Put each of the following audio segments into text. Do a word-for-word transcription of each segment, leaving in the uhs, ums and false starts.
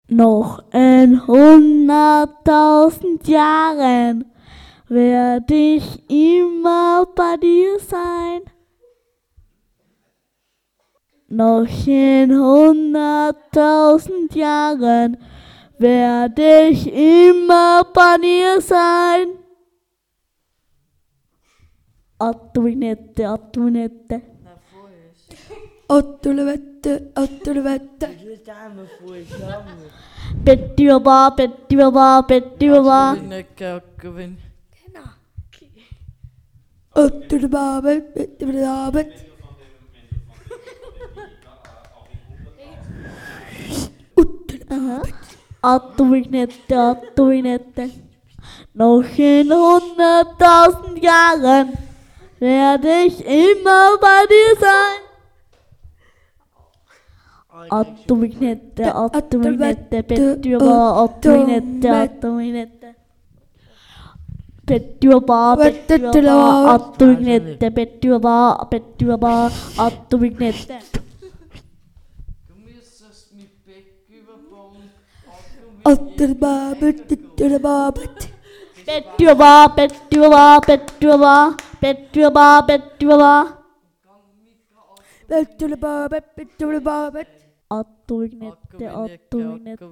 Noch in hunderttausend Jahren werde ich immer bei dir sein. Noch in hunderttausend Jahren werde ich immer bei dir sein. Attuinette, attuinette. Attulevette, attulevette. Petti baba, petti baba, petti baba. Attulebabet, pettibabet. Attuinette, attuinette. Noch in hunderttausend Jahren werde ich immer bei dir sein. Attuinette, attuinette, petti baba, attuinette, attuinette. Petti baba, petti baba, attuinette, petti baba, petti baba, attuinette. Attulebabet, attulebabet. Petti baba, petti baba, petti baba, petti baba, petti baba. Attulebabet, attulebabet. Attuinette, attuinette.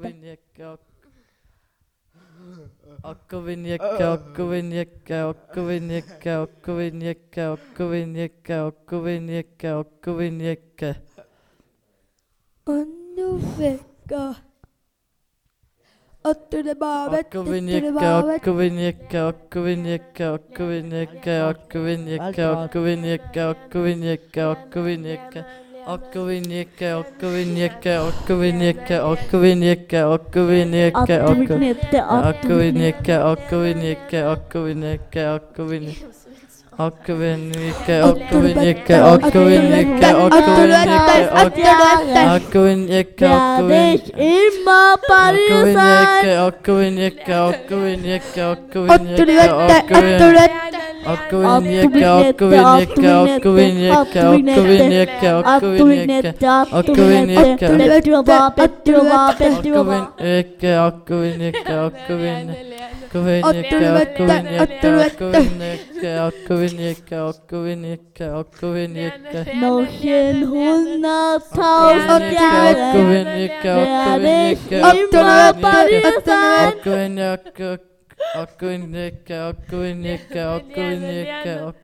Akkuvinjekke, akkuvinjekke, akkuvinjekke, akkuvinjekke, akkuvinjekke, akkuvinjekke, akkuvinjekke. Annuvekka. Attulebabet, Akkuvinjekke, attulebabet. akkuvinjekke, akkuvinjekke, akkuvinjekke, akkuvinjekke, akkuvinjekke, akkuvinjekke, akkuvinjekke. Akkuvinjekke, akkuvinjekke, akkuvinjekke, akkuvinjekke, akkuvinjekke, Attuinette, akkuvinjekke, akkuvinjekke, akkuvinjekke, akkuvinjekke. Akkuvinjekke, akkuvinjekke, akkuvinjekke, akkuvinjekke, akkuvinjekke, werde ich immer bei dir sein. akkuvinjekke, akkuvinjekke, akkuvinjekke, Attulevette, akkuvinjekke. attulevette. Akkuvinjekke, akkuvinjekke, akkuvinjekke, akkuvinjekke, akkuvinjekke, akkuvinjekke, Petti baba, petti baba, petti baba. akkuvinjekke, akkuvinjekke, akkuvinjekke, akkuvinjekke, akkuvinjekke, akkuvinjekke, akkuvinjekke, akkuvinjekke. Noch in hunderttausend Jahren werde ich immer bei dir sein. Akkuvinjekke, akkuvinjekke, akkuvinjekke, akkuvinjekke.